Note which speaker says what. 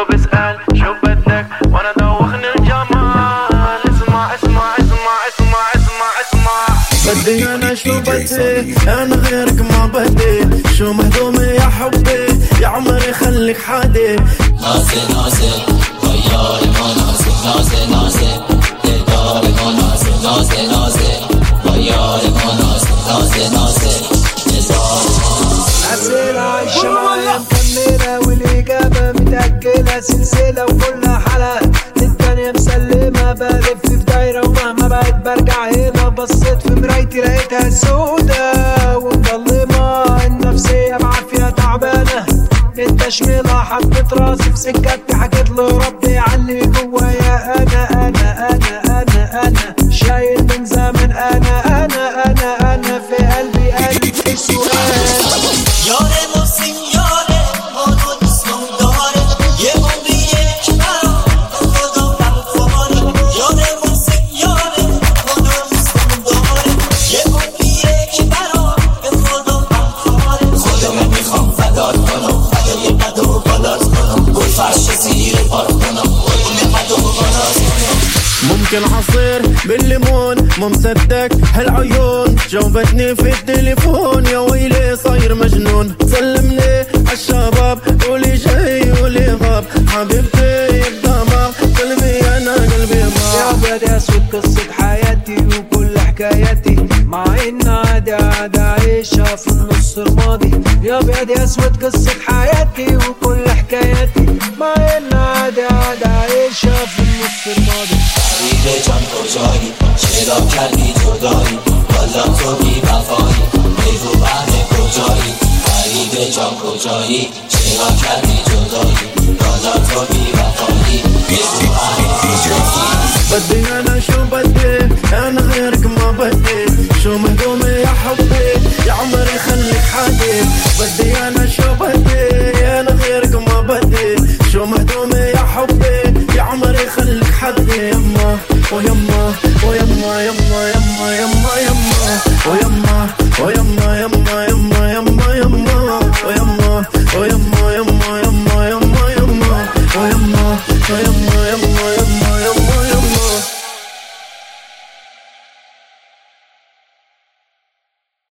Speaker 1: بسأل شو بدك وانا دوخني الجمال. اسمع اسمع اسمع اسمع اسمع اسمع.
Speaker 2: بدي انا شو بدي انا غيرك ما بدي. شو مهضومي يا حبي يا عمري خليك حادي.
Speaker 3: نازل نازل غياري ما نازل نازل نازل داري ما نازل نازل نازل غياري ما نازل نازل نازل
Speaker 4: أسئلة عايشة معايا مكملة والإجابة متأجلة سلسلة وكلها حلقة التانية مسلمة. بلف في دايرة ومهما بقيت برجع هنا. بصيت في مرايتي لقيتها سودة ومظلمة. النفسية بعافية تعبانة. التشميلة حطيت راسي في سكتي حكيت لربي عني جوايا. أنا شايل من زمن. أنا في قلبي ألف سؤال.
Speaker 3: یارمو سیاره منو دوستم داره یه عمری یک برام خدا نمیخواره. یارمو سیاره منو دوستم داره یه عمری یک برام خدا نمیخواره. خودم میخوام فدات کنم فدای بد و بالات کنم. گل فرش زیر پارک کنم قلبم بد و بالات کنم.
Speaker 2: ممكن عصير بالليمون مو مصدق هالعيون. جاوبتني في التليفون يا ويلي صاير مجنون. سلمني عالشباب قولي جاي قولي غاب. حبيبتي الدماغ قلبي انا قلبي ما.
Speaker 4: يا ابيض يا اسود قصة حياتي وكل حكاياتي مع ان عادي عادي عايشها في النص الماضي. يا ابيض يا اسود قصة حياتي وكل حكاياتي مع ان عادي عادي عايشها في النص الماضي.
Speaker 3: فرید جان کجایی چرا کردی جدایی والا تو بی وفایی بگو بهر کجایی. فرید جان کجایی چرا کردی جدایی والا تو بی وفایی بگو بهر کجایی.
Speaker 2: بدي انا شو بدي انا غيرك ما بدي. شو مهضومي يا حبي يا عمري خليك حادي. بدي انا شو بدي انا غيرك ما بدي. شو مهضومي يا حبي يا عمري خليك حادي. يما ويما ويما يما يما يما يما ويما ويما يما